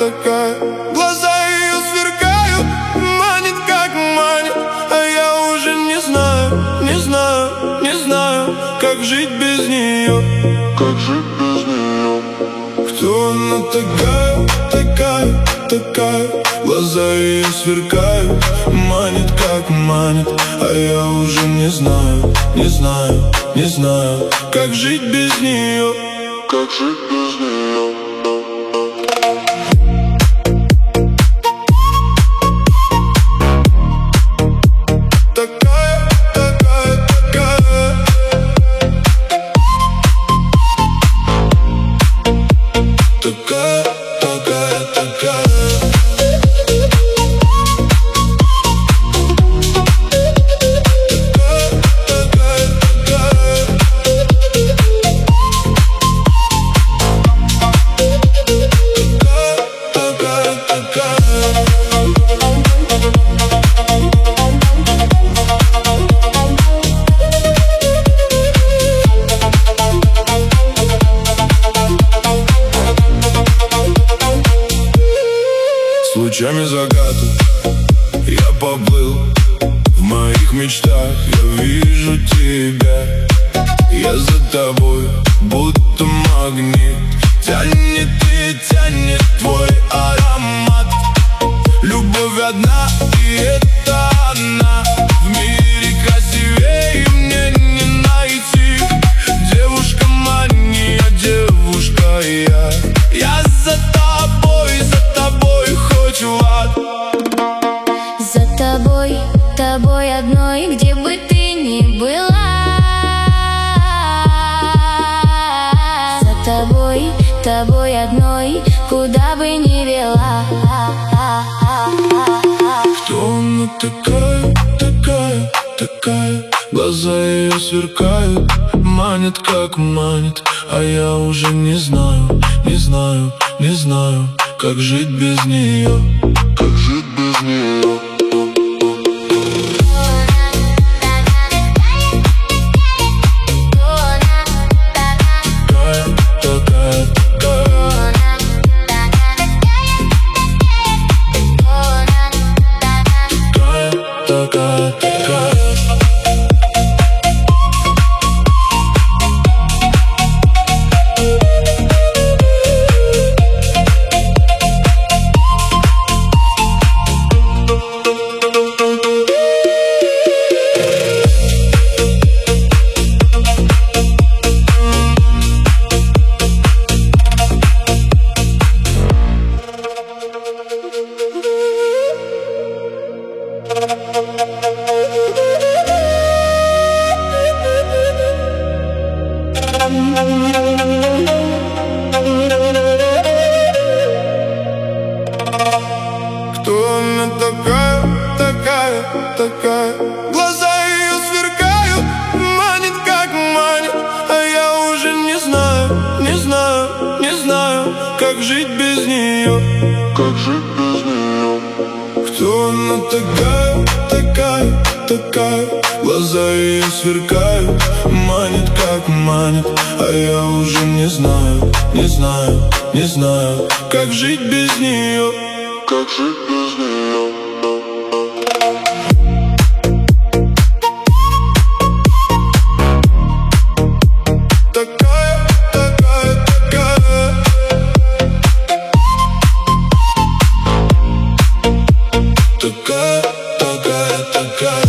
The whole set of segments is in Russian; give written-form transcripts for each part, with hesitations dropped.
такая. Глаза ее сверкают, манит как манит. А я уже не знаю, не знаю, не знаю, как жить без нее. Как жить без нее? Кто она такая, такая, такая? Глаза ее сверкают, манит как манит. А я уже не знаю, не знаю, не знаю, как жить без нее. Как жить без нее? Такая, такая, такая. Такая, такая, такая. С лучами заката я поплыл, в моих мечтах я вижу тебя. Я за тобой, будто магнит, тянет и тянет твой аромат. Любовь одна, и это она. В мире красивее мне не найти. Девушка мания, девушка я. Я за тобой хоть в ад. За тобой, тобой одной, где бы ты ни была. За тобой, тобой одной, куда бы ни вела. Кто она такая, такая, такая? Глаза ее сверкают, манит как манит. А я уже не знаю, не знаю, не знаю, как жить без нее. Как жить без нее? Кто она такая, такая, такая? Глаза ее сверкают, манит как манит. А я уже не знаю, не знаю, не знаю, как жить без нее. Как жить без нее? Кто она такая, такая, такая? Глаза ее сверкают, манит как манит. А я уже не знаю, не знаю, не знаю, как жить без нее. Как жить без нее? Такая, такая, такая. Такая, такая, такая.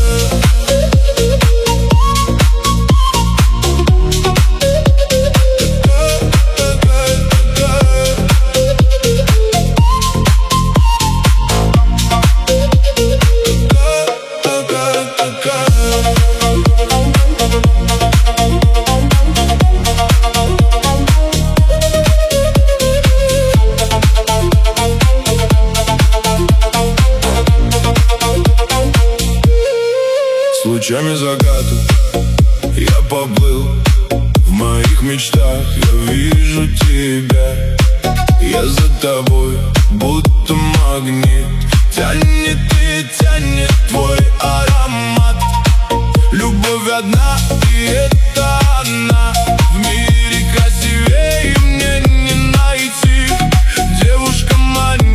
С лучами заката я поплыл, в моих мечтах я вижу тебя. Я за тобой, будто магнит, тянет и тянет твой аромат. Любовь одна, и это она. В мире красивее мне не найти. Девушка мания.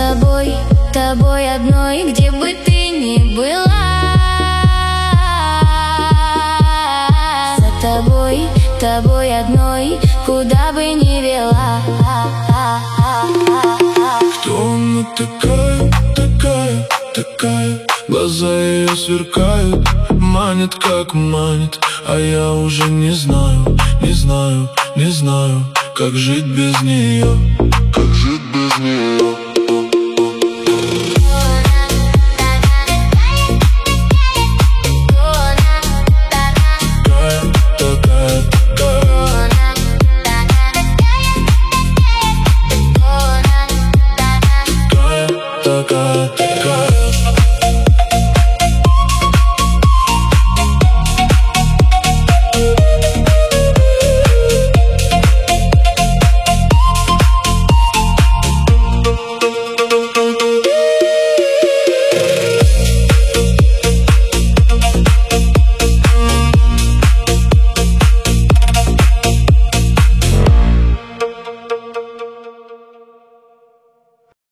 тобой одной, где бы ты ни была. За тобой одной, куда бы ни вела. Кто она такая, такая, такая? Глаза ее сверкают, манит как манит. А я уже не знаю, не знаю, не знаю, как жить без нее, как жить.